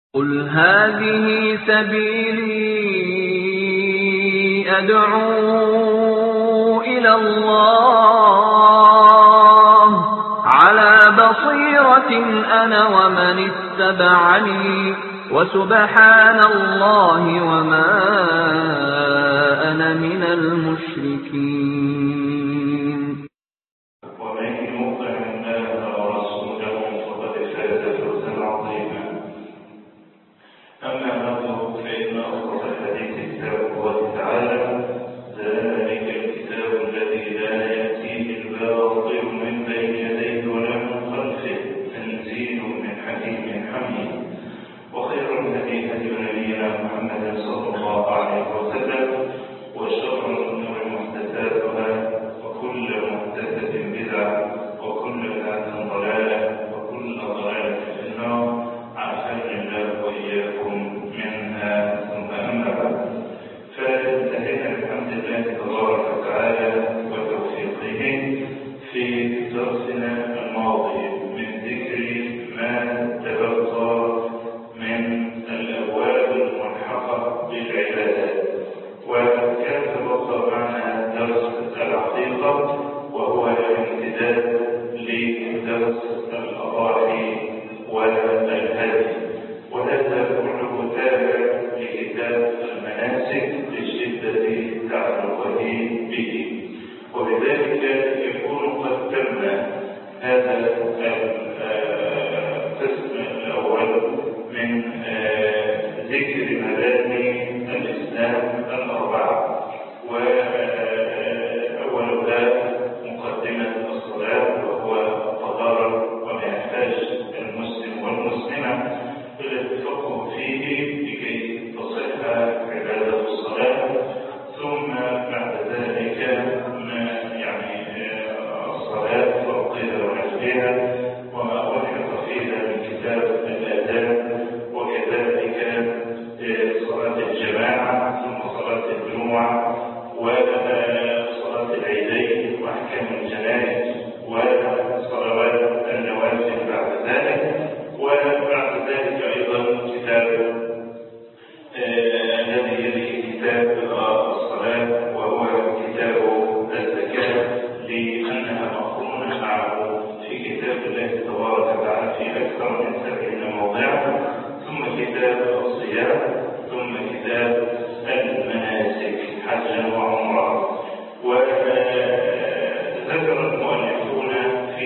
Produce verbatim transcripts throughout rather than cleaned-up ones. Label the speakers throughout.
Speaker 1: قل هذه سبيلي أدعو إلى الله على بصيرة أنا ومن اتبعني وسبحان الله وما أنا من المشركين.
Speaker 2: ومن يطع الله ورسوله فقد فاز فوزا عظيما. أما بعد فإن أصدق الحديث كتاب الله تعالى، ذلك الكتاب الذي لا يأتيه الباطل من بين يديه ولا من خلفه، تنزيل من حكيم حميد. وخير الهدي هدي نبينا محمد صلى الله عليه وسلم، وشر الأمور محدثاتها، وكل محدثة بدعة، وكل بدعة ضلالة، وكل ضلالة في النار. عافاني الله وإياكم منها. ثم أما بعد، فانتهينا بحمد الله تبارك وتعالى وتوفيقه في درسنا الماضي من ذكر ما تبقى من الأبواب الملحقة بالعبادات، وكان تبقى معنا درس العقيقة وهو الامتداد لدرس الأضاحي والهدي، وهذا كله تابع لكتاب المناسك لشدة تعلقه به، وبذلك يكون قد تم هذا القسم الأول من ذكر مباني الإسلام الأربعة، وأولها مقدمة الصلاة، وهو الطهارة وما يحتاج المسلم والمسلمة إلى التفقه فيه لكي تصح عبادة الصلاة. ثم بعد ذلك ما يعني الصلاة فرضها ونحوها وما ألحق فيها من كتاب الآداب، وكذلك صلاة الجماعة، ثم صلاة الجمعة، وصلاة العيدين وأحكام الجنائز، وصلوات النوافل بعد ذلك. وبعد ذلك أيضا كتاب الذي يلي كتاب الصلاة، وهو كتاب الزكاة، لأنها مقرونة معه في كتاب الله تبارك وتعالى في أكثر من سبعين موضعا. ثم كتاب الصيام، ثم كتاب المناسك حجا وعمرة. وذكر المؤلفون في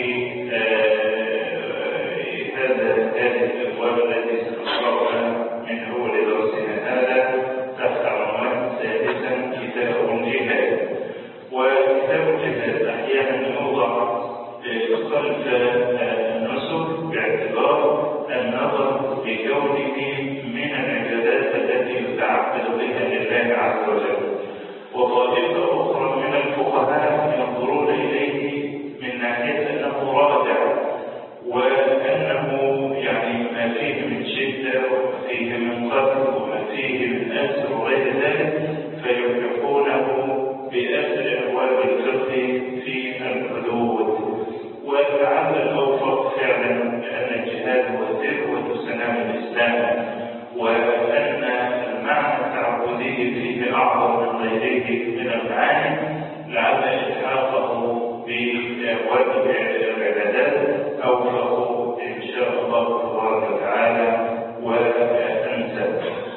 Speaker 2: هذا هذه الأبواب التي سنقرأها من أول درسنا هذا تحت عنوان سادسا كتاب الجهاد. وكتاب الجهاد أحيانا يوضع خلف النسك باعتبار النظر بكونه من العبادات التي يتعبد بها لله عز وجل، وطائفة أخرى من الفقهاء ينظرون إليه من ناحية أنه راجع، وأنه يعني ما فيه من شدة وما فيه من قتل وما فيه من أسر وغير ذلك، فيلحقونه بأسر أبواب الفقه في الحدود. ولعل الأوفق فعلا أن الجهاد هو ذروة سنام الإسلام، وأن المعنى التعبدي فيه أعظم من غيره من المعاني، لعل إلحاقه بأبواب العبادات أوفق إن شاء الله تبارك وتعالى وأنسب.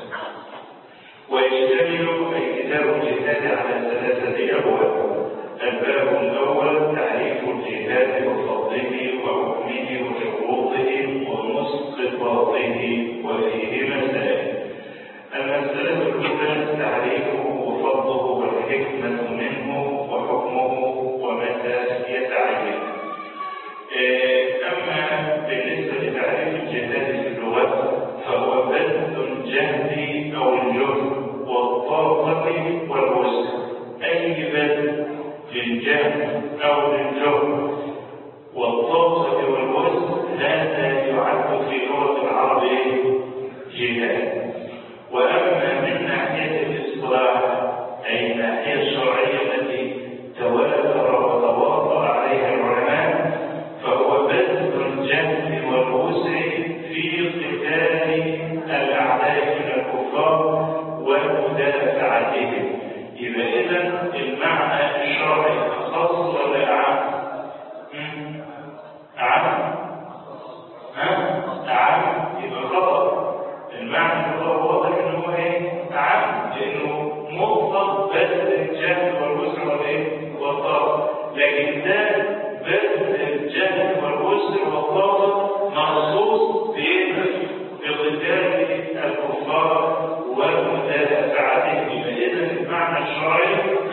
Speaker 2: ويشتمل كتاب الجهاد على ثلاثة أبواب. الباب الأول تعريف الجهاد وفضله وحكمه وشروطه ومسقطاته، وفيه مسائل. المسألة الأولى تعريفه وفضله والحكمة منه وحكمه ومتى يتعين. الأعداء من الكفار ومدافعتهم. يبقى إذن المعنى الشرعي خاص ولا عام؟ عام؟ ها؟ عام يبقى خطأ. المعنى هو واضح إنه هو إيه؟ عام، لأنه مطلق بذل الجهد والوسع والإيه؟ والطاقة. لكن ده بذل الجهد والوسع والطاقة مخصوص بقتال الكفار ومدافعتهم. يبقى إذا المعنى الشرعي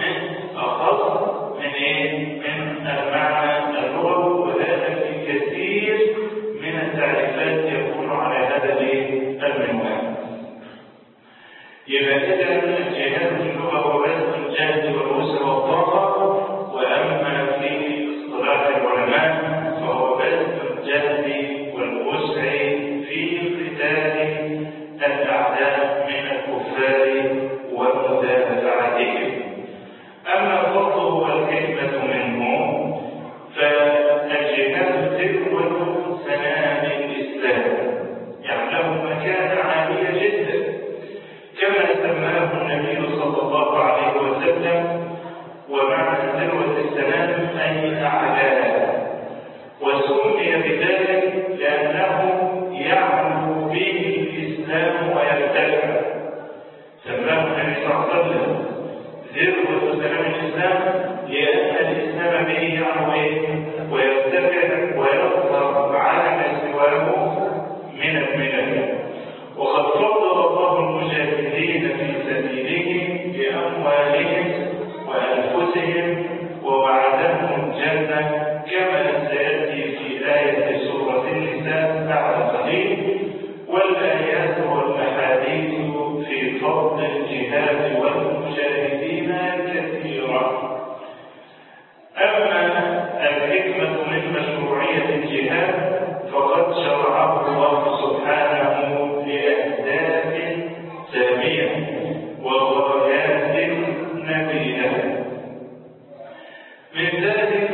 Speaker 2: أخص من إيه؟ من المعنى اللغوي، وهذا في كثير من التعريفات يكون على هذا المنوال. يبقى إذا الجهاد في اللغة هو بذل الجهد والوسع والطاقة، وأما في اصطلاح العلماء فهو بذل الجهد والوسع في قتال الأعداء من الكفار ومدافعتهم. أما الفضل والحكمة منه فالجهاد ذروة سنام الإسلام، يعني له مكانة عالية جدا كما سماه النبي صلى الله عليه وسلم. ومعنى ذروة السنام أي أعلاها، وسمي بذلك لأنه يعلو به الإسلام ويرتفع. سماه النبي صلى الله عليه وسلم ذروة سنام الإسلام لأن الإسلام به يعلو ويرتفع ويظهر على ما سواه من الملل. وقد فضل الله المجاهدين في سبيله بأموالهم وأنفسهم ووعدهم الجنة كما سيأتي في آية سورة النساء بعد قليل. والآيات والأحاديث في فضل الجهاد والمجاهدين كثيرة. أما الحكمة من مشروعية الجهاد فقد شرعه الله سبحانه لأهداف سامية وغايات نبيلة. من ذلك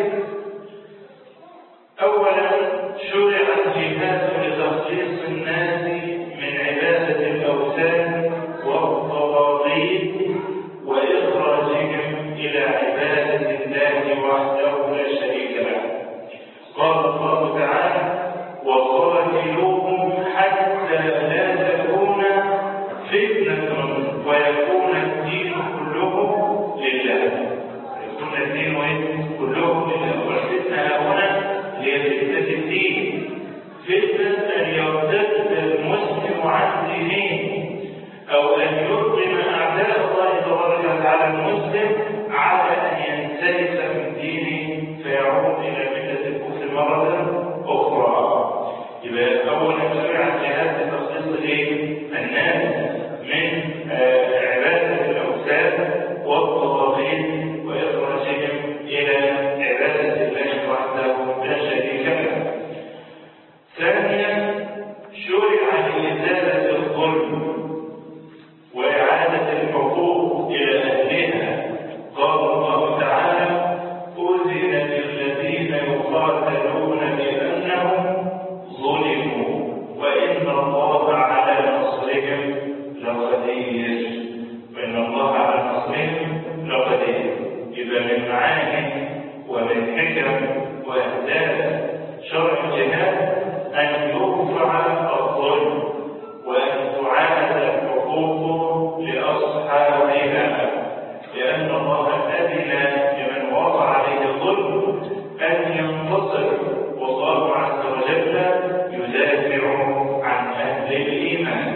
Speaker 2: أولا شرع الجهاد لتخليص الناس من عبادة الأوثان والطواغيت وإخراجهم إلى عبادة الله وحده لا شريك له. قال الله تعالى: وقاتلوهم حتى لا تكون فتنة ويكون الدين كله لله. يكون الدين كله لله. والفتنة هنا هي فتنة الدين، فتنة أن يرتد المسلم عن دينه، أو أن يظلم أعداء الله تبارك وتعالى المسلم على أن ينسلخ من دينه فيعود إلى ملة الكفر مرة أخرى. يبقى أولا شرع الجهاد لتخليص الناس من عبادة الأوثان والطواغيت وإخراجهم إلى عبادة الله وحده لا شريك له. ثانيا شرع لإزالة الظلم وإعادة الحقوق إلى أهلها. قال الله تعالى: أذن للذين يقاتلون بأنهم ظلموا وإن الله على نصرهم لقدير. وإن الله على نصرهم لقدير. إذا من معاني ومن حكم وأهداف شرع الجهاد أن يرفع الظلم وأن تعاد الحقوق لأصحابها، لأن الله أذن لمن وقع عليه الظلم أن ينتصر، والله عز وجل يدافع عن أهل الإيمان.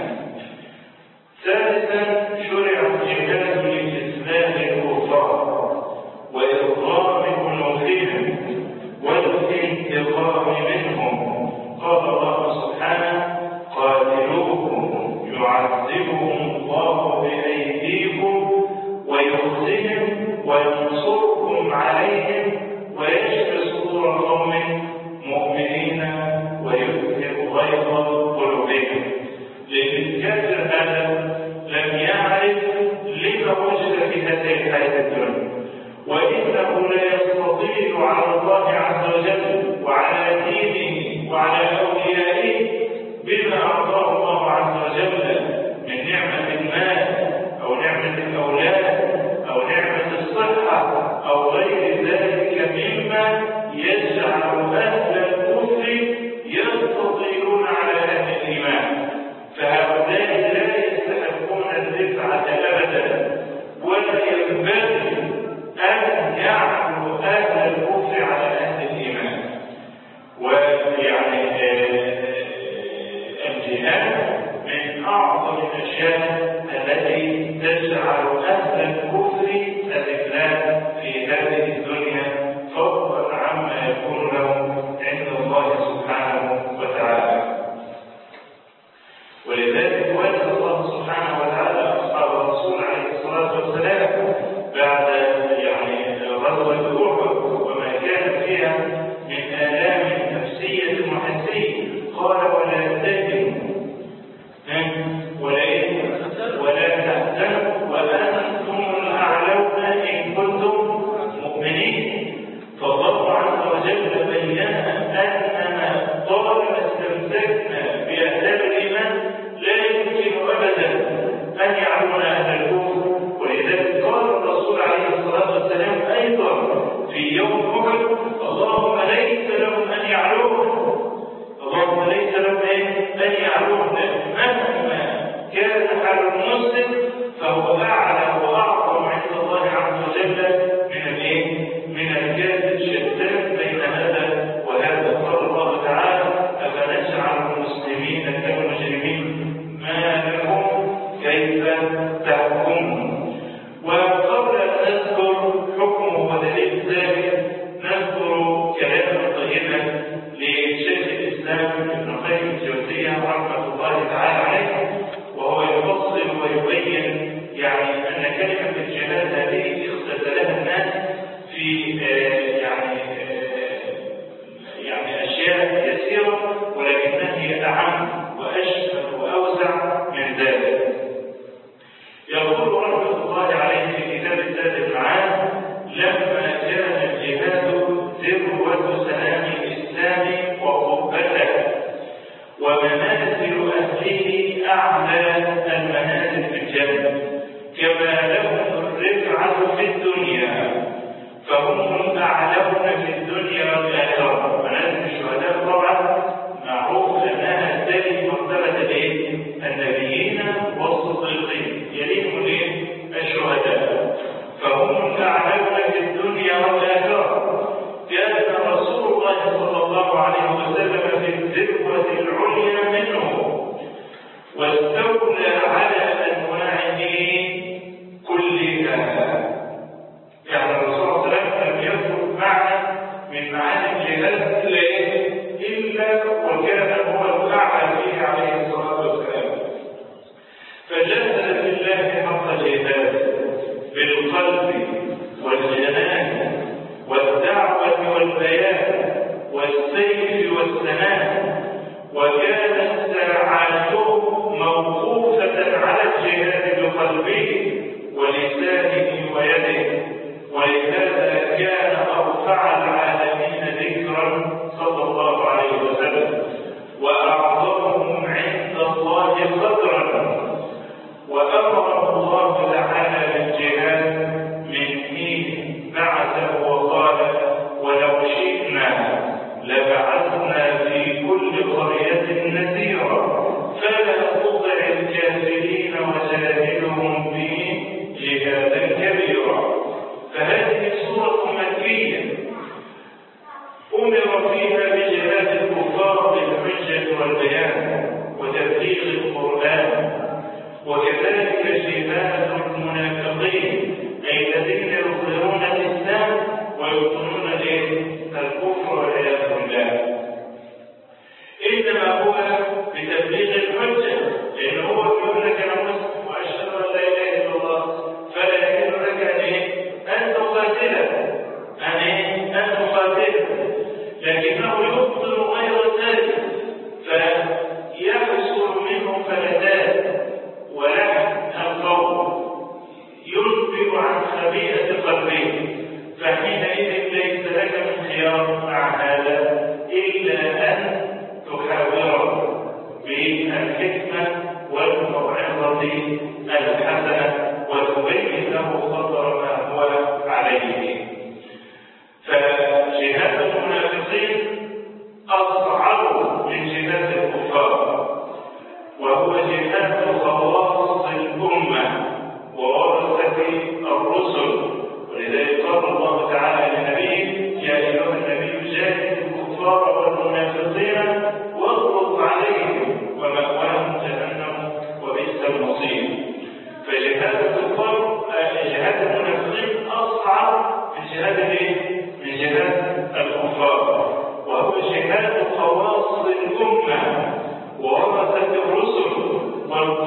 Speaker 2: ثالثا شرع الجهاد لإسلام الكفار وإضرار أنوفهم والانتقام منهم. قال الله سبحانه: قاتلوهم يعذبهم الله بأيديكم ويخزهم وينصركم عليهم ويشفي صدور قوم مؤمنين ويذهب غيظ قلوبهم. لأن الكافر هذا لم يعرف لما وجد في هذه الحياة الدنيا، وإنه لا يستطيع على الله عز وجل وعلى دينه وعلى أوليائه بما أعطاه الله عز وجل والد الله سبحانه وتعالى أصحاب الرسول عليه الصلاة والسلام بعد يعني غزوة أحد وما كان فيها من آلام نفسية وحسية، قال ولا تهنوا ولا ولا تحزنوا وأنتم الأعلون إن كنتم مؤمنين. فالله عز وجل بينا أننا طالما استمسكنا بأهداف الإيمان لا يمكن أبدا أن يعلونا أهل الكفر. ولذلك قال الرسول عليه الصلاة والسلام أيضا في يوم أحد اللهم ليس لهم أن يعلونا، اللهم ليس لهم أن يعلونا. مهما كان حال المسلم فهو أعلى وأعظم عند الله عز وجل من الإيه؟ من الكافر. شتان بين هذا وهذا. قال الله تعالى أفنجعل المسلمين كالمجرمين ما لكم كيف تحكمون. وقبل أن نذكر حكمه ودليل ذلك نذكر كلاما طيبا لشيخ الإسلام ابن القيم الجوزية رحمة الله تعالى عليه، وهو يفصل ويبين يعني أن كلمة الجهاد هذه اختزلها الناس في يعني يعني أشياء يسيرة، ولكنها هي أعم وأشمل وأوسع من ذلك. يقول رحمة الله عليه في كتاب زاد المعاد لما كان الجهاد ذروة سلام الإسلام وقبته ومنازل أهله أعلى المنازل في الجنة كما لهم الرفعة في الدنيا فهم الأعلون في الدنيا والآخرة. منازل الشهداء طبعا معروف أنها تلي مرتبة النبيين والصديقين، يليهم الشهداء، فهم الأعلون في الدنيا والآخرة. كان رسول الله صلى الله عليه وسلم في الذروة العليا منه واستولى على أنواعه كلها. يعني الرسول صلى الله عليه وسلم لم يذكر معنى من معاني الجهاد إلا وكان هو الأعلى فيه عليه الصلاة والسلام. فجاهد في الله حق جهاده بالقلب والجنان والدعوة والبيان والسيف والسنان، وكانت ساعاته موقوفة على الجهاد بقلبه ولسانه ويده، ولهذا كان أرفع العالمين ذكرا صلى الله عليه وسلم وأعظمهم عند الله قدرا. وأمره الله تعالى بالجهاد من حين بعثه وقال ولو شئنا لبعثنا في كل قرية نذيرا فلا تطع الكافرين وجاهدهم به جهادا كبيرا. فهذه سورة مكية أمر فيها بجهاد الكفار بالحجة والبيان وتبليغ القرآن، وكذلك جهاد المنافقين أي الذين يظهرون الإسلام ويبطنون الكفر والعياذ بالله. إنما هو بتبليغ الحجة، لأنه هو يقول لك أنا مسلم وأشهد أن لا إله إلا الله، فلا يحل لك أن تقاتله أن تقاتله، لكنه يبطل غير ذلك فيحصل منه فلذات ولحن القول ينبئ عن خبيئة قلبه، فحينئذ ليس لك من خيار مع هذا إلا أن تحاوره بالحكمة والموعظة الحسنة وتبين له خطر ما هو عليه. فجهاد المنافقين أصعب من جهاد الكفار، وهو جهاد خواص الأمة وورثة الرسل. ولذلك قال الله تعالى لنبيه يا أيها النبي جاهد الكفار والمنافقين واغلظ عليهم ومأواهم جهنم وبئس المصير. فجهاد الكفار جهاد المنافقين أصعب من جهاد من جهاد الكفار، وهو جهاد خواص الأمة وورثة الرسل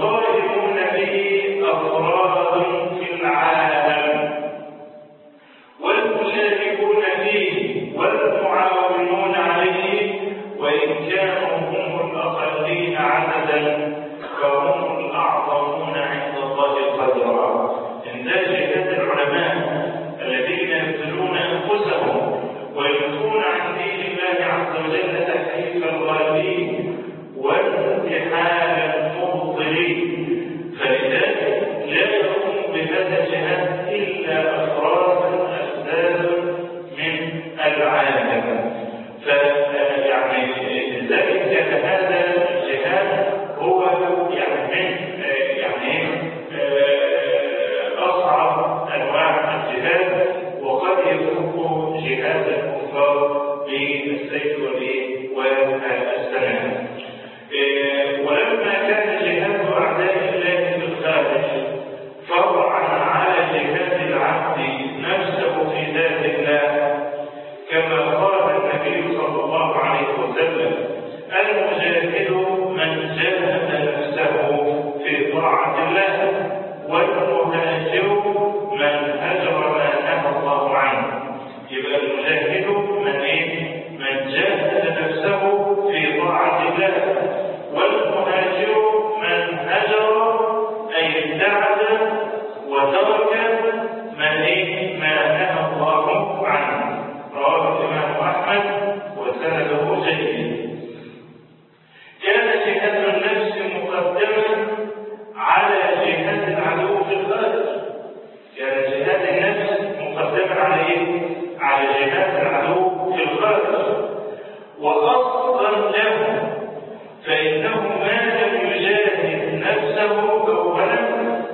Speaker 2: طاعة الله، والمهاجر من هجر ما نهى الله عنه. يبقى المجاهد من ايه؟ من جاهد نفسه في طاعة الله، والمهاجر من هجر أي ابتعد وترك ما ايه؟ ما نهى الله عنه. رواه الإمام أحمد وسنده جيد. كان جهاد النفس مقدما على جهاد العدو في الخارج. كان جهاد النفس مقدما على ايه؟ على جهاد العدو في الخارج، واصلا له، فانه ما لم يجاهد نفسه اولا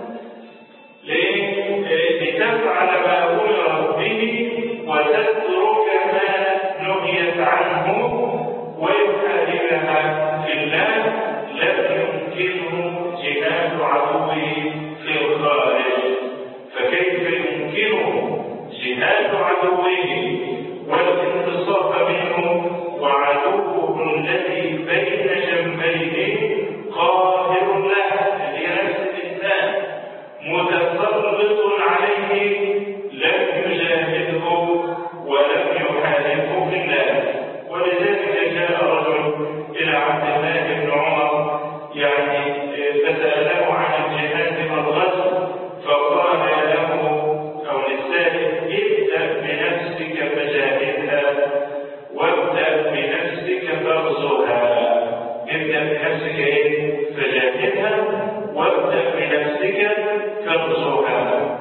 Speaker 2: لتفعل ما امرت به وتترك ما نهيت عنه ويحاربها في الله، لم يمكنه جهاد عدوه في الخارج. فكيف يمكنه جهاد عدوه والانتصاف منه وعدوه الذي بين جنبيه قاهر له، الذي نفس الانسان متسلط عليه، لم يجاهده ولم يحاربه في الله. ولذلك جاء رجل الى عبد الله بن عمر يعني فسأله عن الجهاد والغزو، فقال له او للسائل: ابدأ بنفسك فجاهدها، وابدأ بنفسك فاغزوها. ابدأ بنفسك ايه؟ فجاهدها، وابدأ بنفسك فاغزوها.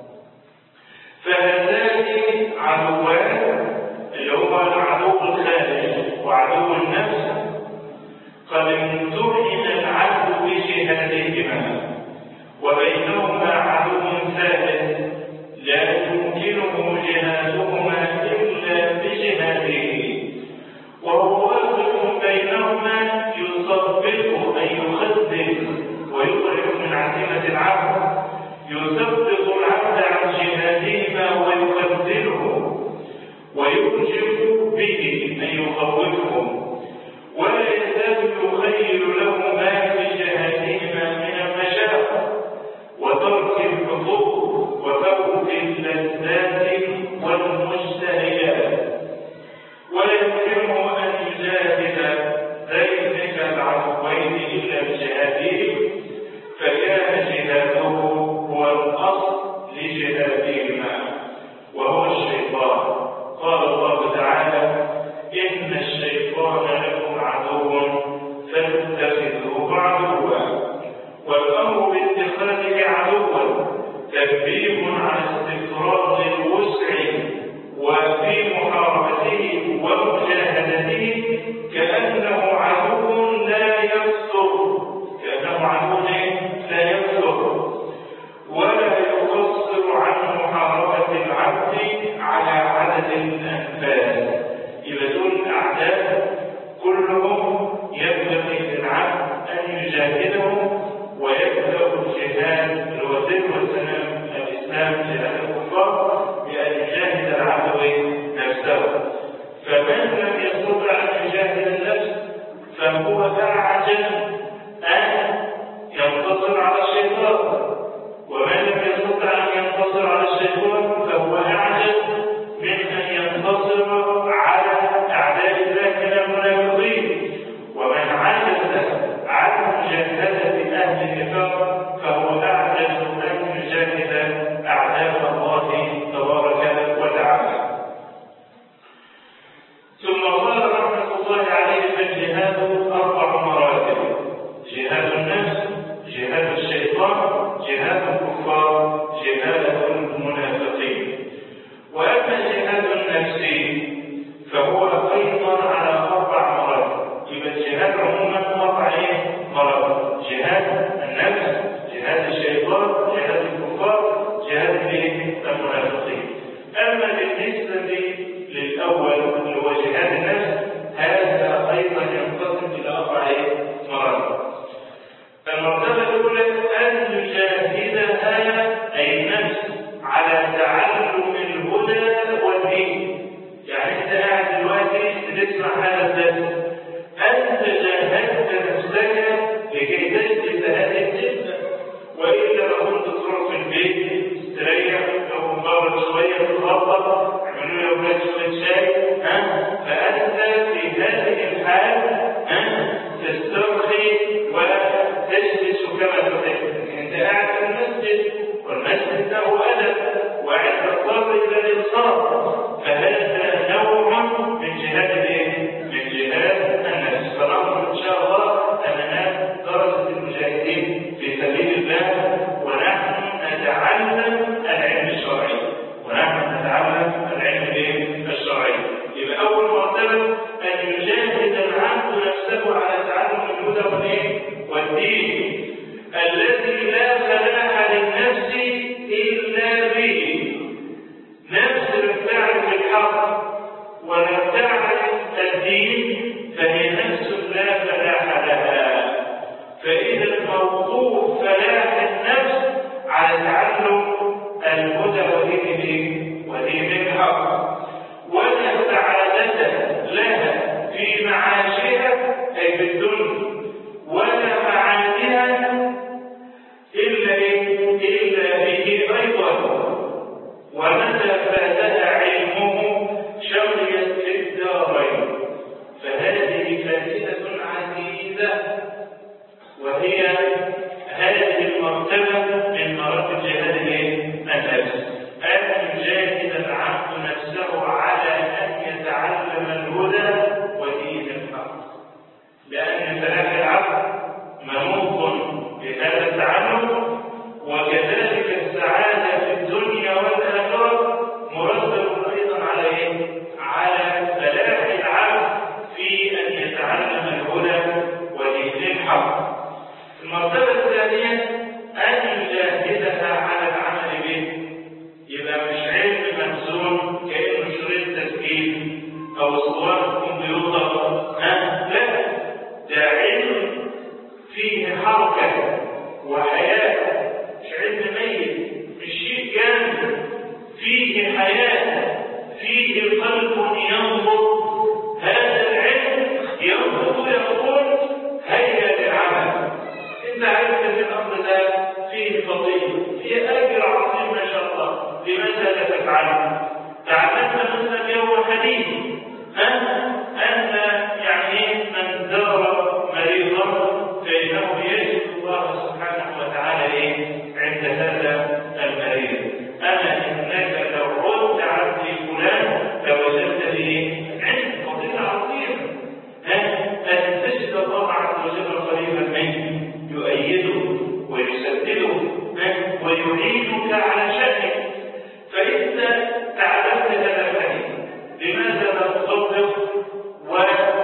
Speaker 2: فهذان عدوان، اللي هو العدو الخارج وعدو النفس، قد امتحن العبد بجهادهما، وبينهما عدو ثالث لا يمكنه جهادهما إلا بجهاده، وهو واقف بينهما يصبط أن يخذل ويخرج من عزيمة العبد، يثبط العبد عن جهادهما ويخذله ويوجب به أن يخوفه، ولا يزال يخيل له ما في جهادهما من المشاق وترك الحظوظ وفوت اللذات والمشتهيات، ولا يمكنه أن يجاهد ذلك العدوين إلا بجهاده، فكان جهاده هو الأصل لجهادهما وهو الشيطان. قال الله تعالى: إن الشيطان لكم عدو فاتخذوه عدوا. والأمر باتخاذه عدوا تنبيه على استفراغ الوسع وفي محاربته ومجاهدته، كأنه عدو لا يكثر، كأنه عدو لا يكثر، ولا يقصر عن محاربة العبد على عدد الأنفاس. إذا دول الأعداء كلهم ينبغي للعبد أن يجاهدهم ويبدأ الجهاد الوزير والسلام الإسلام كما تحب. أنت قاعد في المسجد والمسجد له أدب وعند الصبر إلى الإنصاف، فهذا نوع من جهاد الايه؟ من جهاد النفس. فنرجو إن شاء الله أننا درجة المجاهدين في سبيل الله ونحن نتعلم العلم الشرعي ونحن نتعلم العلم الشرعي. يبقى أول مرتبة أن يجاهد العبد نفسه على تعلم الهدى والدين الذي لا فلاح للنفس إلا به. نفس لم تعرف الحق ولم تعرف الدين فهي نفس لا فلاح لها. فإذا الموقوف فلاح النفس على تعلم الهدى ودين ودين الحق، ولا سعادة لها في معاشها أي في الدنيا ولا معادها إلا إلا به أيضا. ومتى فاتها علمه شغلت في الدارين. فهذه فائدة عزيزة وهي هذه المرتبة من مراتب جهاد النفس، أن يجاهد العبد نفسه على أن يتعلم الهدى ودين الحق، لأن فلاح العبد منوط بهذا التعلم، وكذلك السعادة في الدنيا والآخرة مرتب أيضا على على فلاح العبد في أن يتعلم الهدى ودين الحق. المرتبة الثانية أن يجاهدها على العمل به. يبقى مش علم مخزون كأنه شريط تسجيل أو اسطوانة كمبيوتر، لا، ده علم فيه حركة وحياة، مش علم ميت، مش شيء جامد، فيه حياة، فيه قلب ينظر. هذا العلم ينظر ويقول هيا للعمل. انت عرفت ان الامر ده فيه فضيله، فيه اجر عظيم ما شاء الله، لماذا لا تفعله؟ تعلمت مثلا يوم حديث ان يعني من زار مريضا فانه يجد الله سبحانه وتعالى ايه عند هذا المريض. اما انك لو قلت عبدي فلان لوجدت لي عند فضيله عظيمه ان تجد الله عز وجل قريبا منك يؤيده ويسدده ويعينك على شأنك. فإنت تعلمت هذا الحديث، لماذا لا تطبق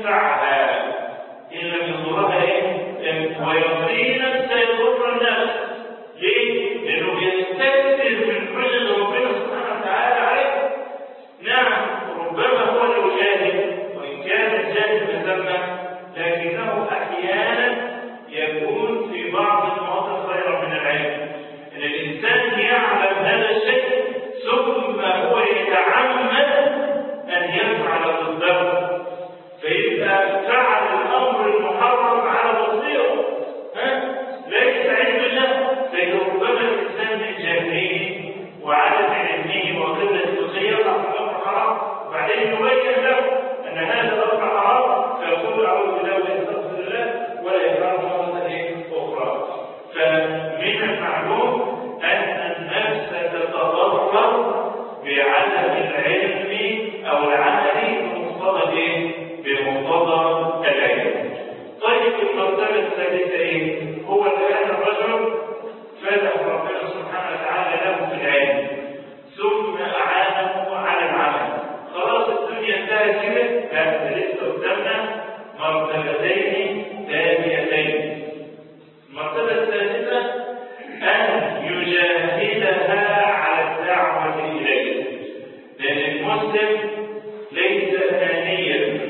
Speaker 2: ينفعها إن لم يضرها إيه؟ ويقينا سيضر الناس. ليه؟ لأنه بيستكثر من حجج ربنا سبحانه وتعالى عليه. نعم ربما هو لو جاهل، وإن كان الجاهل مسمى، لكنه أحيانا يكون في بعض المواقف خيرا من العلم. إن الإنسان يعلم هذا الشيء ثم هو يتعمد أن يفعل ضده، فيبقى فعل الأمر المحرم على بصيرة، ها؟ ليس علم الله. لكن ربما الإنسان من جهله وعدم علمه وقلة الخير الأمر حرام، وبعدين يبين له أن هذا الأمر حرام، فيقول أعوذ بالله ويستغفر الله ولا يفعل مرة أخرى. فمن المعلوم أن النفس تتضرر بعدم العلم أو العمل بمقتضى بمقتضى العلم. طيب المرتبة الثالثة إيه؟ هو الآن الرجل فتح ربنا سبحانه وتعالى له في العلم ثم أعانه على العمل. خلاص الدنيا انتهت كده؟ لا، لسه قدامنا مرتبتين ثانيتين. المرتبة الثالثة أن يجاهدها على الدعوة إليه، لأن المسلم ليس ثانيا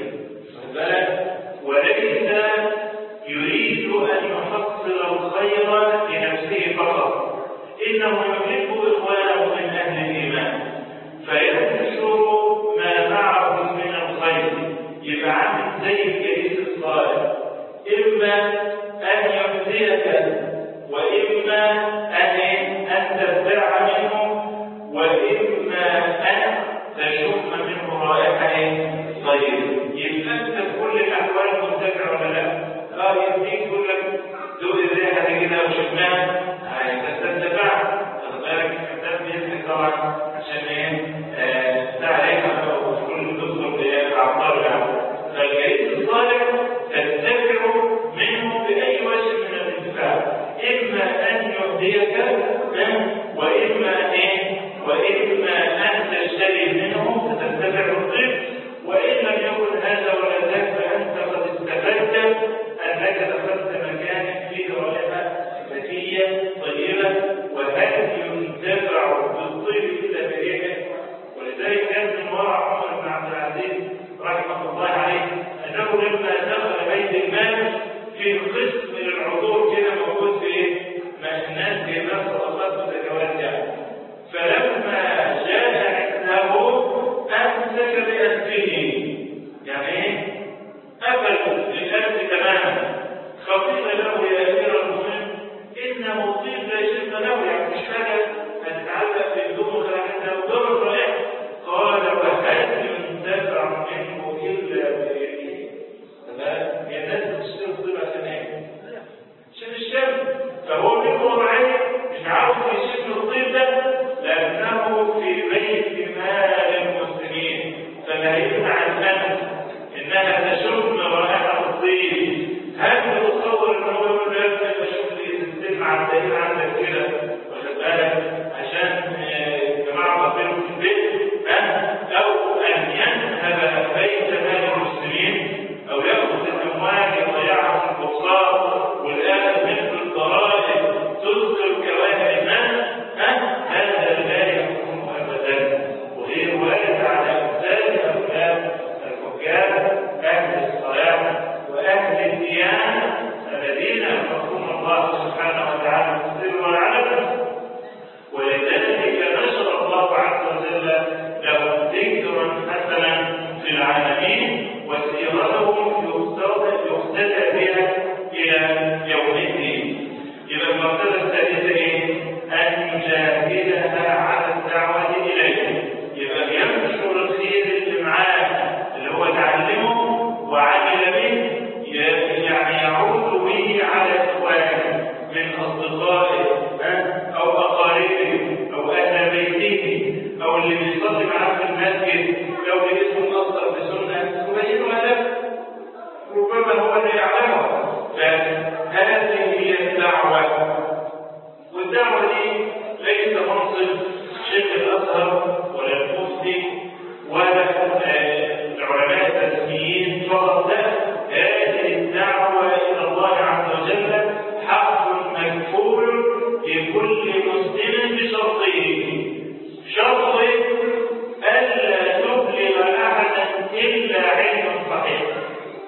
Speaker 2: وليس يريد أن يحصل الخير لنفسه فقط، إنه يحب إخوانه من أهل الإيمان فينشر ما معه من الخير. يبقى عامل زي الجليس الصالح، إما أن يهديك وإما أن أن تتبع منه وإما أن تشم منه رائحة طيب. يبقى أنت في كل الأحوال منتفع ولا لا؟ اه يديك يقول لك دوق الريحة دي كده وشمها، أنت تتبع. خد بالك الكتاب بيسمع طبعا عشان إيه؟ تعرفها وكل دكتور بيعطر يعني. فالجليس الصالح تتبع منه بأي وجه من الانتفاع، إما أن يهديك وإما إيه؟ وإما أن تشتري منه فتتبع الطب، وإن لم يكن هذا ولا ذاك فأنت قد استفدت أنك دخلت مكان فيه رائحة ذكية طيبة، وهل ينتفع بالطيب إلا بريحه؟ ولذلك كان من ورع عمر بن عبد العزيز رحمه الله عليه أنه لما دخل بيت المال في قسم من العطور كده موجود في الناس في ناس صدقات وزكوات يعني، فلما جاء عنده أمسك بأنفه، يعني ايه؟ قفل للأنف تماما. فقيل له يا أمير المؤمنين إن مطيب لا شم له، يعني مش حاجة هتتعلق في هدومه ولا حتى هدوم الرائحة. قال وهل ينتفع منه إلا بريحه؟ تمام؟ هي الناس بتشتري الطيب عشان ايه؟ عشان الشم. فهو منه معين مش عاوز يشم الطيب ده لأنه في بيت مال المسلمين، فلا يمنع الأمن إنها تشم رائحة الطيب. هل تتصور إن هو يقول له يبقى شوف لي تستلم على الدليل عندك كده واخد بالك عشان جماعة طبيعهم في البيت، أو أن ينهب بيت مال المسلمين أو يأخذ الأموال يضيعها في البوصات والآن مثل الضرائب تذكر كواهب الناس، هذا لا يكون أبدا. وغير وارد على أمثال هؤلاء الحكام أهل الصلاة وأهل الديانة الذين يخافون الله سبحانه وتعالى في السر والعلن. ولذلك نشر الله عز وجل لهم ذكرا حسنا في العالمين وسيرتهم يقتدى بها إلى يوم الدين. يبقى المرتبة الثالثة إيه؟ أن يجاهدها على الدعوة إليه. يبقى ينشر الخير اللي معاه اللي هو تعلمه وعمل به، يعني يعود به على إخوانه من أصدقائه أو أقاربه أو أهل بيته أو اللي بيصلي معاه في المسجد لو باسمه أصدق بسنة تبينها له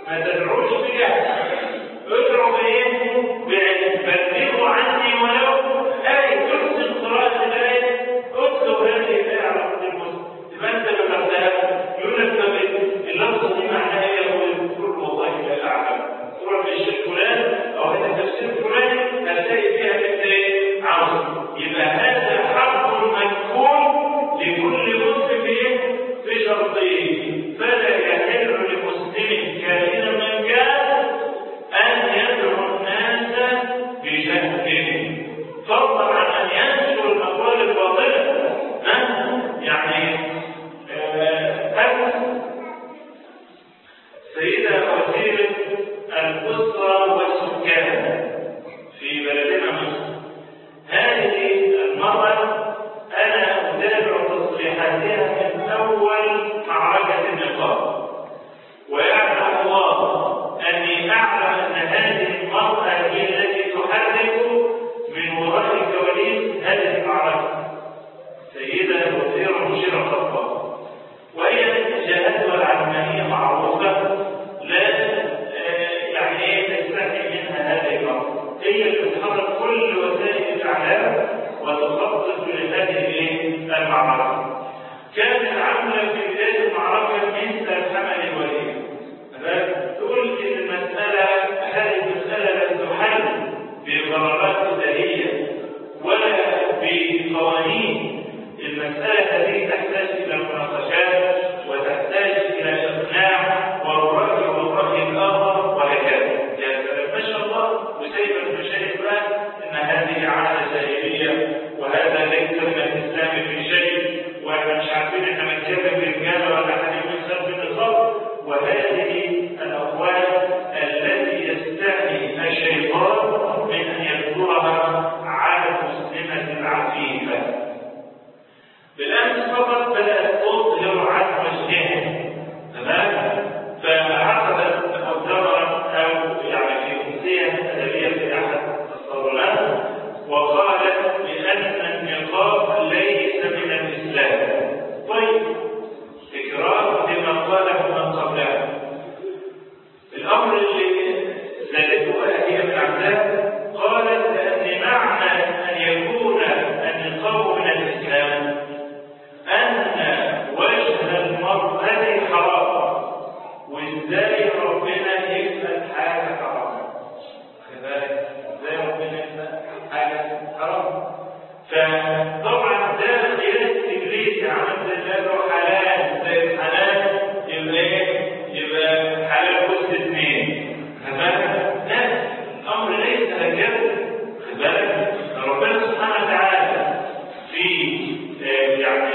Speaker 2: ما تدعوش بجهل، ادعوا بايه؟ بلغوا عني ولو آية، تحسن قراءة الآية، اكتب هذه الآية على قلب المسلم، يبقى انت بلغتها. يقول لك طب اللفظة دي معناها ايه؟ يقول قل والله لا اعلم، تروح للشيخ فلان او هذا التفسير الفلاني هتلاقي فيها انت ايه؟ عاوز. يبقى هذا حق مكفول لكل مسلم ايه؟ في شرطين، فلا يحل لمسلم كائنا من كان ان يدعو الناس بجهل، فضلا عن ان ينشر الاقوال الباطله. يعني سيدة وزيرة الأسرة والسكان في بلدنا مصر، هذه المرأة أنا أتابع تصريحاتها من أول معركة النقاب، ويعلم الله أني أعلم أن هذه المرأة هي التي تحرك من وراء الكواليس هذه المعركة، سيدة وزيرة مشيرة خطاب، وهي اتجاهاتها العلمانية معروفة، لا يعني تستحي منها هذه المرأة، هي اللي تحرك كل وسائل الإعلام وتخطط لهذه المعركة. كانت عاملة في بداية المعركة مثل الحمل الوليد، تقول إن المسألة هذه المسألة لم تحل بقرارات إدارية ولا بقوانين، المسألة هذه تحتاج إلى مناقشات وتحتاج إلى إقناع والرأي والرأي الآخر وهكذا. يا سلام ما شاء الله، وسيب المشاهد بقى إن هذه عادة جاهلية وهذا ليس من الإسلام في شيء، وإحنا مش عارفين إحنا بنتكلم برجالة ولا هنعمل سلب النصاب، وهذه الأقوال التي يستحي الشيطان من أن يذكرها على المسلمة العفيفة. بالأمس فقط بدأت تظهر عن وجهها، تمام؟ فعقدت مؤتمرا أو يعني في أمسية أدبية في أحد الصالونات، وقالت بأن النقاب ليس من الإسلام. طيب تكرار لما قاله من قبلها. الأمر اللي زادته هي من عبدها قالت لأن معنى أن يكون النقاب من الإسلام أن وجه المرأة حرام، وإزاي ربنا يسأل حاجة حرام، كذلك إزاي ربنا يسأل حاجة حرام. فطبعا ده قياس إبليس عمل له حلال زي الحلال يبقى إيه؟ يبقى حلال وسط اثنين، كذلك لا، الأمر ليس هكذا. كذلك ربنا سبحانه وتعالى في يعني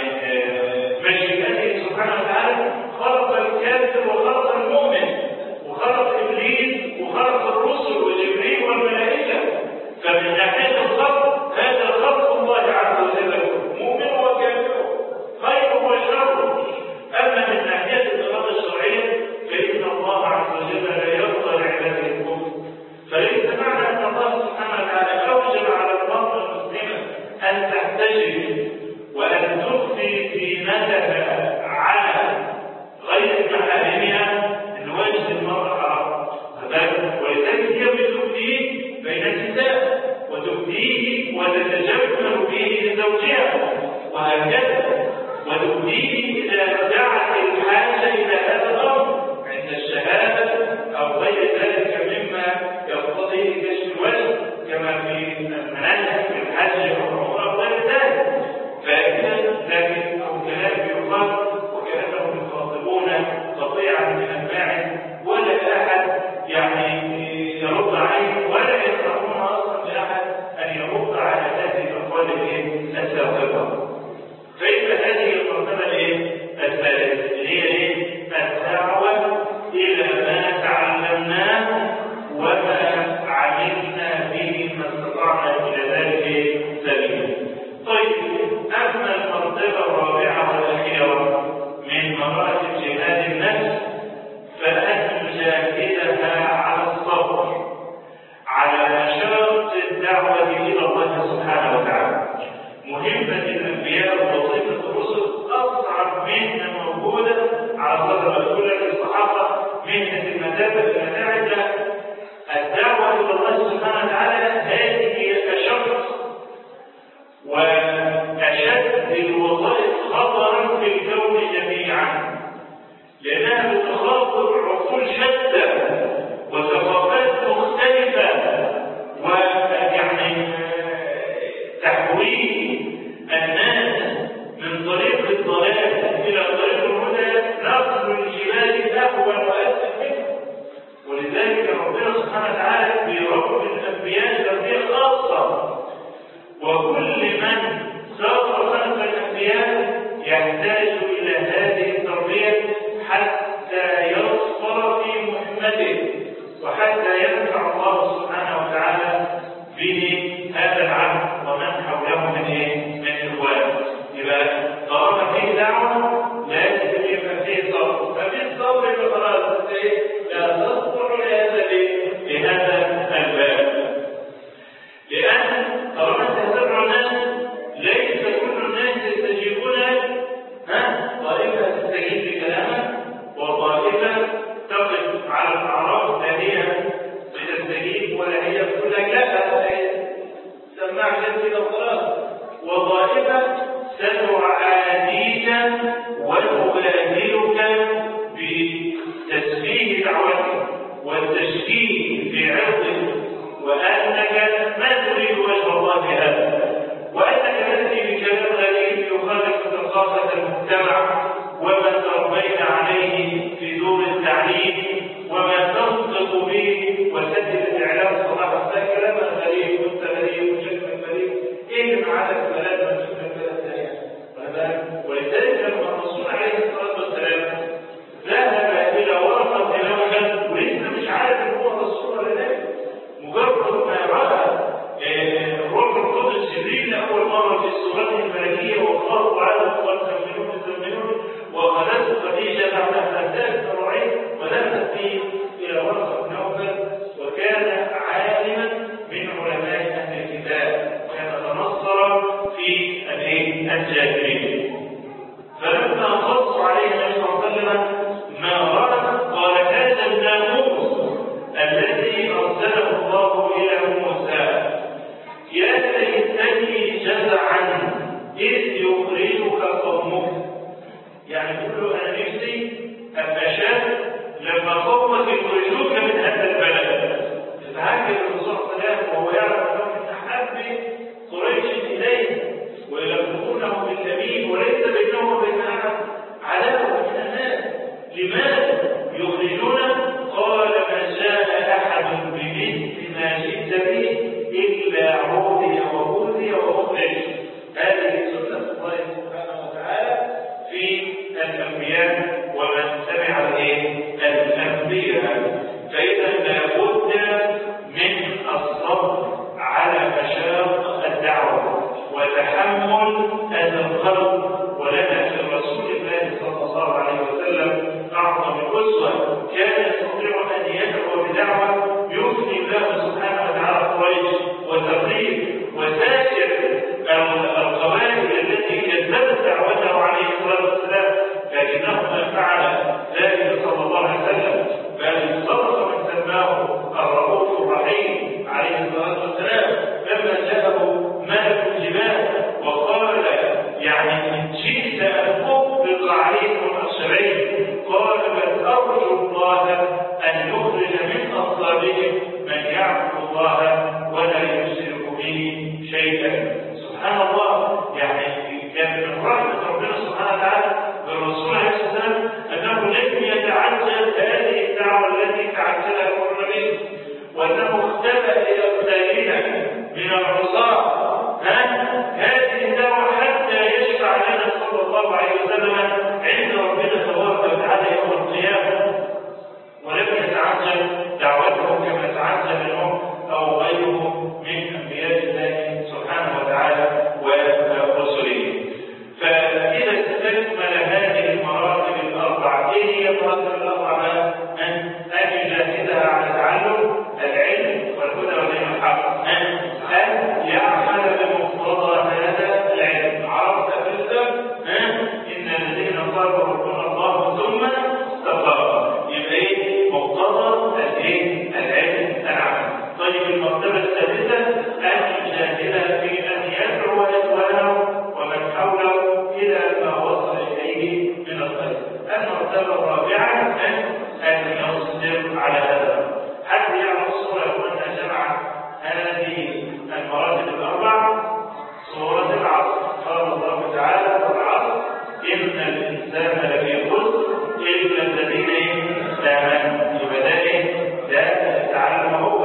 Speaker 2: مشيئته سبحانه وتعالى خلق الكافر وخلق المؤمن وخلق إبليس وخلق الرسل وجبريل والملائكة، فمن ناحية الخلق هذا خلق الله عز وجل، مؤمن وكافر، خير وشر. أما من ناحية الإرادة الشرعية فإن الله عز وجل لا يرضى لعباده الكفر، فليس معنى أن الله سبحانه وتعالى أوجب على المرأة المسلمة أن تحتجب وأن تخفي زينتها على غير محارمها أن وجه المرأة حرام، ولذلك هي بتبديه بين النساء وتبديه وتتجمل به لزوجها وهكذا، وتبديه إذا دعت الحاجة إلى هذا الأمر عند الشهادة أو غير ذلك مما يقتضي كشف الوجه كما في المناسك في الحج والعمرة وغير ذلك. فإذا لكن أو كلام يقال وكأنهم يخاطبون قطيعا من الماعز، ولا أحد يعني يرد عليه ولا يسمحون أصلا لأحد أن يرد على هذه الأقوال السابقة. فإذا سبحانه وتعالى بيربي الأنبياء تربية خاصة، وكل من سار خلف الأنبياء يحتاج إلى هذه التربية حتى يصفر في مهمته وحتى ينفع الله سبحانه وتعالى به هذا العبد ومن حوله من ايه؟ من اخوانه. يبقى طالما فيه دعوه لازم يبقى فيه صبر، ففي الصبر يبقى خلاص لا تصبر لهذا لهذا الباب، لان طالما تتبع الناس ليس كل الناس يستجيبون لك. ها طائفه تستجيب لكلامك وطائفه تقف على الاعراف لا هي بتستجيب ولا هي بتقول لك لا سماع كده وخلاص، وطائفه ستعاديك وتبادلك بتسفيه دعوتك والتشكيك في عرضك وانك ما تريد وجه الله بهذا، وانك تاتي بكلام غريب يخالف ثقافه المجتمع وما تربينا عليه في دور التعليم وما تنطق به وسجل الاعلام صراحه. ده كلام غريب وانت غريب وشكلك غريب، ايه اللي معادك بلد من شكلك بلد ثانيه؟ ولذلك لما الرسول عليه الصلاه والسلام ذهب الى ورقه نوفل ولسه مش عارف ان هو رسول ولا لا، مجرد ما راى الروح القدس جبريل اول مره في سورته الملكيه وقالوا على قال تؤمنون تؤمنون وخلته خديجه بعد احداث نوعين ودخلت فيه الى ورقه نوفل، وكان عالما من علماء اهل الكتاب وكان تنصر في الجاهليه. فلما قص عليه النبي صلى الله عليه وسلم ما رأى قال هذا الناموس الذي ارسله الله الى موسى يا ليتني جزعا اذ يخرجك قومك، يعني يقول له انا نفسي ابقى شاب لما قومك يخرجوك من هذا البلد. فتعجب الرسول صلى الله عليه وسلم وهو يعلم انه من احب قريش اليه ويلقونه بالامين وليس بينه وبين احد عداوه من الناس، لماذا يخرجونه؟ قال ما جاء احد بمثل ما جئت به الا عودي وأوذي واخرج. هذه سنه الله سبحانه وتعالى في الانبياء ومن تبع الانبياء. فاذا لابد من الصبر على مشاق الدعوه وتحمل هذا الخلق. ولنا في رسول الله صلى الله عليه وسلم اعظم الاسوه كان يستطيع ان يدعو بدعوه يثني الله سبحانه وتعالى قريش وتقريب وسائر القبائل التي كذبت دعوته عليه الصلاه والسلام، لكنه ما فعل ذلك صلى الله عليه وسلم، بل صدق من سماه الرؤوف الرحيم عليه الصلاه والسلام لما جاءه ملك الجبال وقال يعني ان شئت ان اطلق عليكم الشرعين قال بل ارجو الله ان يخرج من اصلابهم من يعبد الله ولا يشرك به شيئا. سبحان الله، يعني كان من رحمه ربنا سبحانه وتعالى بالرسول عليه الصلاه والسلام انه لم يتعجل هذه الدعوه التي تعجلها كل نبي، وانه اختبأ الى قليلنا من العصاه هذه الدعوه حتى يشفع لنا صلى الله عليه وسلم عند ربنا تبارك وتعالى يوم القيامه، ولم يتعجل دعوته كما تعجل نوح او غيره من انبياء الله سبحانه وتعالى ورسله. فاذا استكمل هذه المراتب الاربعه، ايه هي المراتب الاربعه؟ ان يجاهدها على تعلم العلم والهدى ودين الحق، ان يعمل بمقتضى هذا العلم. عرفت افلسف ان الذين قالوا ربنا الله ثم استقاموا، يبقى ايه مقتضى الايه العلم العمل. طيب المرتبه الثالثه ان يجاهدها في ان يدعو اخوانه ومن حوله الى ما وصل اليه من الخير. المرتبه الرابعه ان ان يصبر على هذا. حتى يعرف الصوره ان جمع هذه المراتب الاربع سوره العصر. قال الله تعالى والعصر ان الانسان لفي خسر الا الذين امنوا. يبقى ده ده تعلمه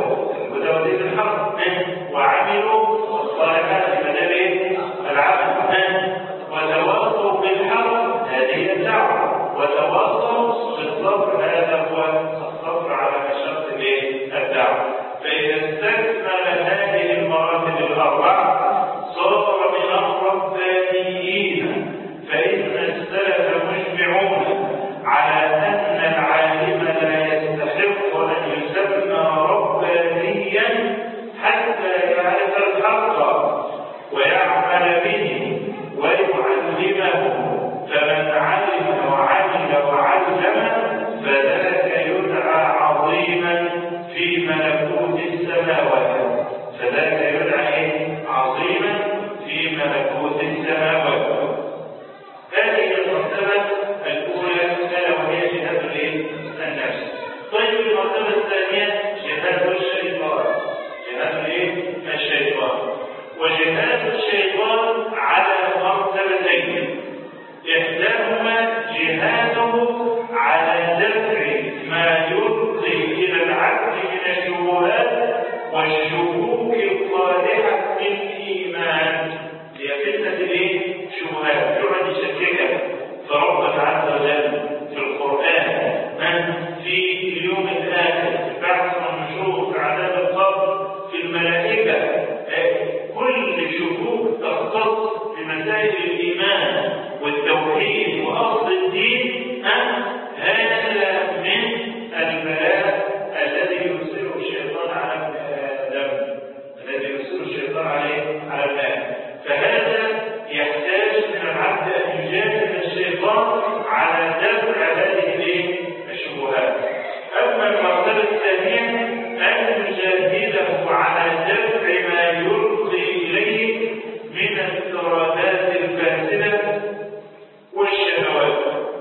Speaker 2: في ملكوت السماوات، فذاك يدعى عظيما في ملكوت السماوات. هذه المرتبة الأولى ألا وهي جهاد النفس. طيب المرتبة الثانية جهاد الشيطان. جهاد الشيطان وجهاد الشيطان على مرتبتين، إحداهما جهاده على دفع ما يلقي إلى العبد من الشبهات والشكوك الصالحة في الإيمان. هي فتنة الشبهات، يقعد يشككك. فربك عز وجل في القرآن في اليوم الآخر، في البعث والنشور، في عذاب القبر، في الملائكة، كل شكوك تختص بمسائل الإيمان والتوحيد وأصل الدين، هذا من البلاء الذي يرسله الشيطان على الدم، الذي يرسله الشيطان عليه على الماء. فهذا يحتاج من العبد أن يجاهد الشيطان على دفع هذه الشبهات. أما المرتبة الثانية أن يجاهده على دفع ما يلقي إليه من الاضطرابات الفاسدة والشهوات.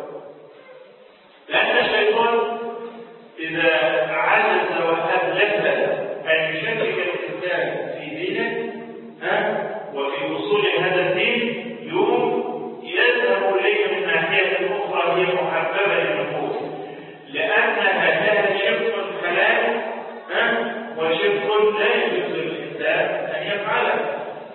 Speaker 2: لأن الشيطان إذا عجز وأبلغ أن يشكك الإنسان في دينه وفي أصول هذا الدين، يوم يذهب إليه من ناحية أخرى هي محببة للنفوس، لأنها لها شق الحلال وشق لا يجوز للإنسان أن يفعله.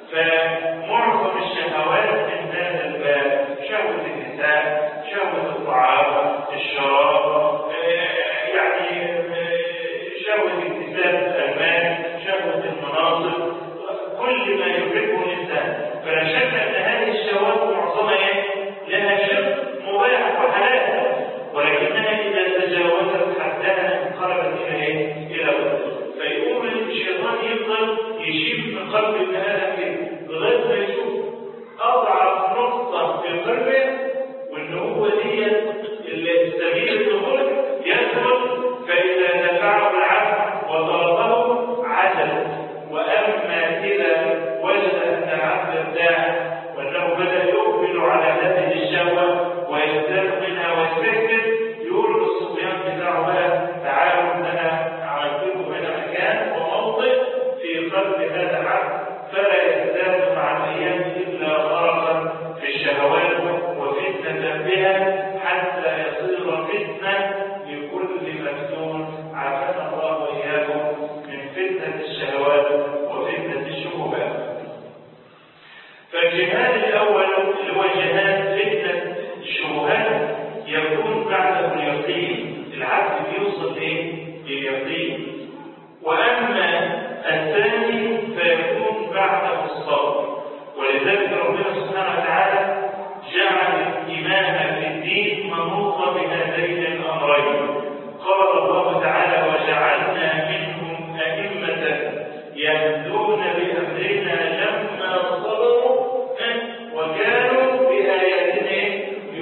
Speaker 2: فمعظم الشهوات من هذا الباب، شهوة النساء، شهوة الطعام، الشراب، يعني شهوة اكتساب المال، شهوة المناصب، كل ما يحبه الإنسان. فلا شك أن هذه الشهوات معظمها لها شق مباح وحلال، ولكنها إذا تجاوزت حدها انقلبت إلى إلى فيقوم الشيطان يفضل يشيب من قلب ابن آدم لغاية ما يشوف أضعف نقطة في قلبه، وإن هو دي سبيل الدخول يدخل. فإذا دفعه العبد وضربه عجل. وأما إذا وجد أن العبد ارتاح وأنه بدأ يقبل على هذه الشهوة ويزداد منها ويستكبر، يقول الصبيان بتاعه بقى تعالوا أنا عملت لكم هنا مكان وموطن في قلب هذا العبد، فلا يزداد مع الأيام إلا غرقا في الشهوات وفتنة بها حتى يصير فتنة لكل مفتون. عافانا الله وإياكم من فتنة الشهوات وفتنة الشبهات. فالجهاد الأول اللي هو جهاد فتنة الشبهات يكون بعده اليقين، العبد بيوصل إيه؟ لليقين. وأما الثاني فيكون بعده الصبر. ولذلك ربنا سبحانه وتعالى جعل الإيمان في الدين منوطا بهذين الأمرين. قال الله تعالى: وجعلنا منهم أئمة يهدون بأمرنا لما صبروا وكانوا بآياتنا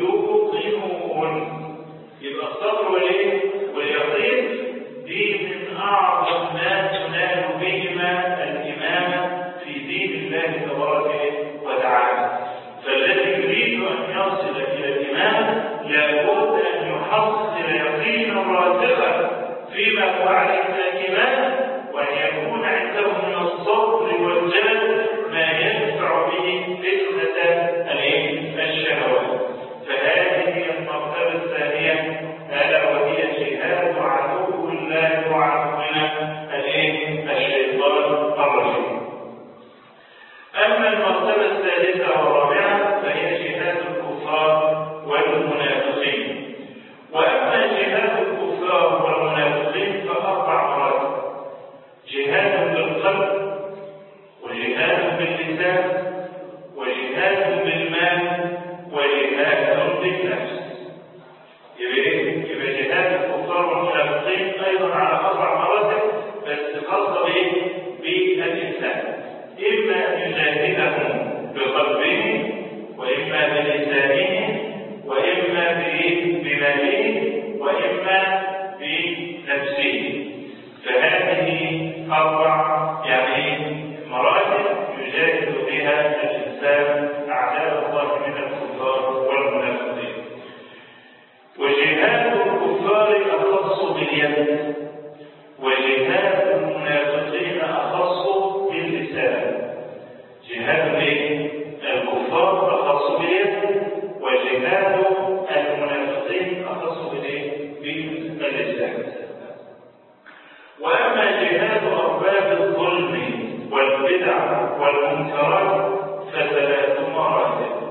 Speaker 2: يوقنون. يبقى الصبر واليقين دي من أعظم ما تنال بهما الإمامة في دين الله تبارك وتعالى. فالذي يريد أن يصل إلى الإمامة لابد أن يحصل يقينا راسخا فيما هو عليه من الإيمان، وأن يكون عنده من الصبر والجلد ما يدفع به فتنة الشهوات. فهذه هي المرتبة الثانية ألا وهي جهاد عدو الله وعدونا الشيطان الرجيم. أما المرتبة الثالثة والرابعة فهي جهاد الكفار والمنافقين. وأما جهاد الكفار والمنافقين فأربع مراتب: جهاد بالقلب، وجهاد الله. وأما جهاد أرباب الظلم والبدع والمنكرات فثلاث مراتب.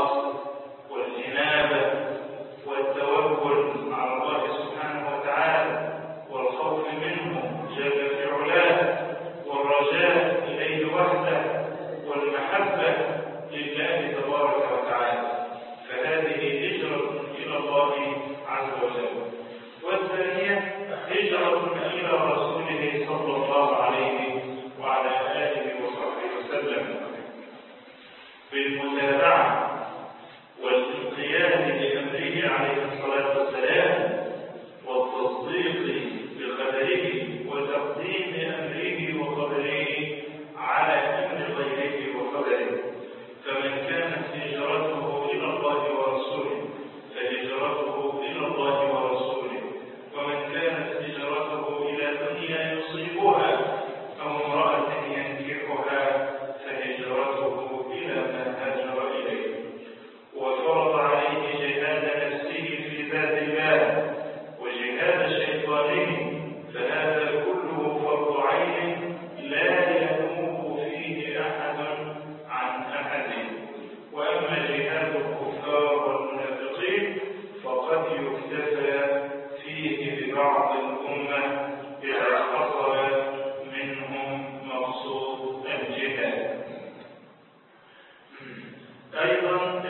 Speaker 2: والإنابة والتوكل على الله سبحانه وتعالى إتقانه، فهذا كله فرض عين لا ينوب فيه أحد عن أحد. وأما جهاد الكفار والمنافقين فقد يكتفى فيه ببعض الأمة إذا حصل منهم مقصود الجهاد. أيضا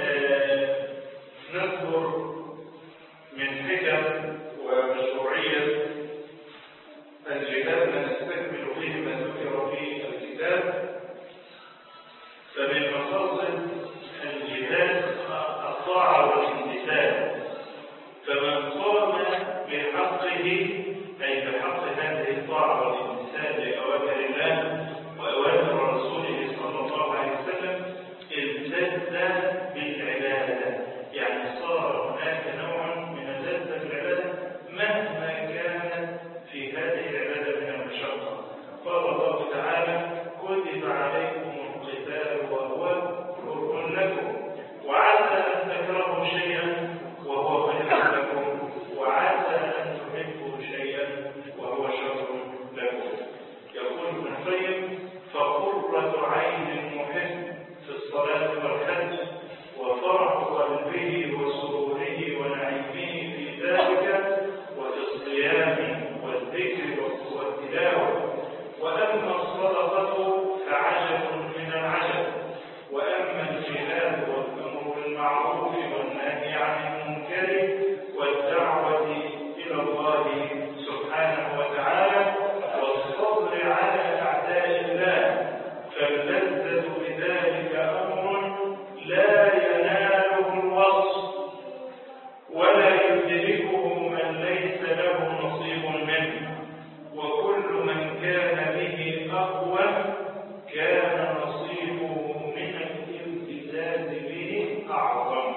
Speaker 2: نذكر من حكم ومشروعية الجهاد نستكمل فيه ما ذكر في الكتاب. فمن مقاصد الجهاد الطاعة والامتثال، فمن قام بحقه أي بحق هذه الطاعة والامتثال لأوامر الله وأوامر رسوله صلى الله عليه وسلم التزم بالعبادة، يعني صار هناك نوع من اللذة بالعبادة مهما كانت في هذه العبادة من المشقة. قال الله تعالى: كتب عليكم القتال وهو كره لكم وعسى أن تكرهوا شيئا وهو خير لكم وعسى أن تحبوا شيئا وهو شر لكم. يقول ابن القيم: فقرة عين المحب في الصلاة والحج وفرح قلبه وسروره ونعيمه في ذلك وفي الصيام والذكر والتلاوة. وأما الصدقة فعجب من العجب. وأما الجهاد والأمر بالمعروف والنهي عن المنكر والدعوة إلى الله سبحانه وتعالى والصبر على أعداء الله فاللذة بذلك أمر لا يناله الوصف ولا يدركه من ليس له نصيب منه، وكل من كان به أقوى كان نصيبه من الامتثال به أعظم.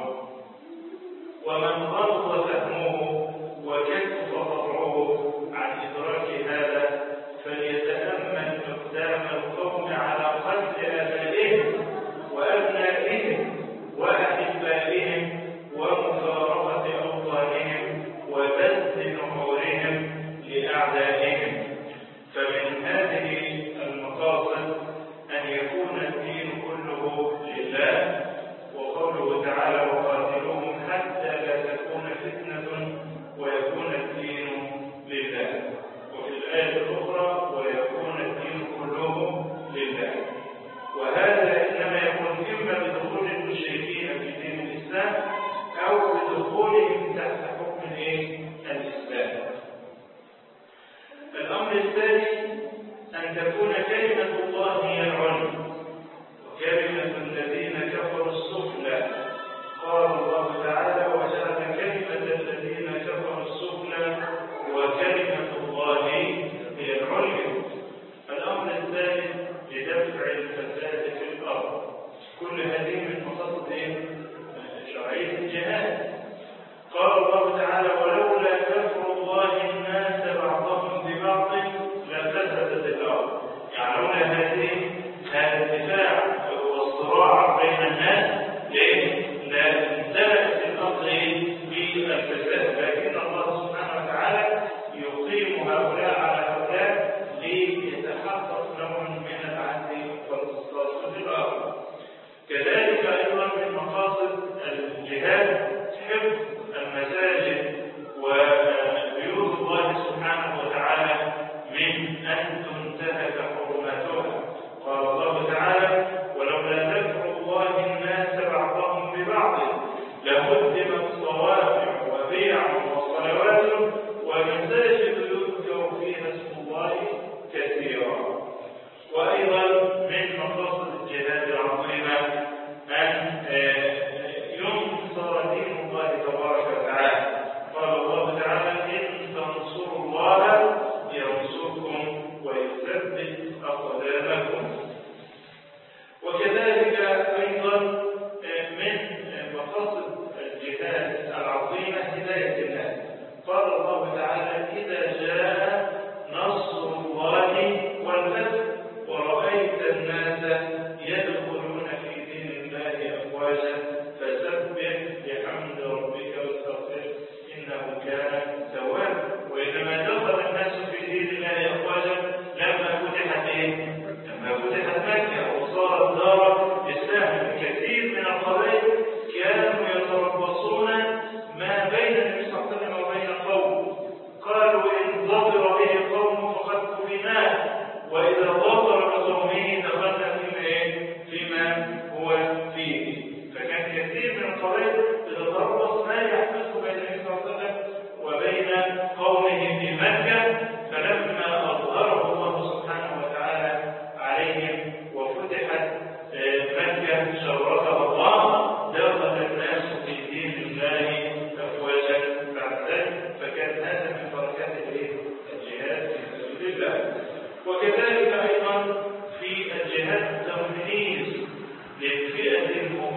Speaker 2: ومن غلط فهمه وكف طبعه عن إدراك هذا فليتأمل إقدام القوم على قتل آبائهم وأبنائهم وأحبائهم ومفارقة أوطانهم وبذل نحورهم لأعدائهم. فمن هذه المقاصد أن يكون الدين كله لله، وقوله تعالى: وقاتلوهم حتى لا تكون فتنة ويكون الدين لله. وفي الآية الأخرى: ويكون الدين كله لله. وهذا إنما يكون إما بدخول المشركين في دين الإسلام أو بدخولهم تحت حكم الإسلام. الأمر الثاني أن تكون كلمة الله هي العليا وكلمة الذين كفروا السفلى. قال الله تعالى: وجعل كلمة الذين كفروا السفلى وكلمة الله هي العليا. الأمر الثالث لدفع الفساد في الأرض. كل هذه من مقاصد شرعية الجهاد. قال الله تعالى: ولولا كفر الله الناس بعضهم ببعض لفسدت الأرض. يعني لولا هذه هذا الدفاع والصراع بين الناس لامتلأت الأرض بالفساد، لكن الله سبحانه وتعالى يقيم هؤلاء على هؤلاء ليتحقق نوع من العدل والقسطاس في الأرض. كذلك أيضا من مقاصد الجهاد حفظ المساجد وبيوت الله سبحانه وتعالى من أن تنتهك حرماتها. قال الله تعالى: ولولا دفع الله الناس بعضهم ببعض لهدمت صوامع وبيع وصلوات ومساجد يذكر فيها اسم الله كثيرا. وأيضا من مقاصد الجهاد العظيمة أن ينصر دين الله تبارك وتعالى. قال الله تعالى: إن تنصروا الله ينصركم ويثبت وكذلك أيضا في الجهاد التمحيص للفئة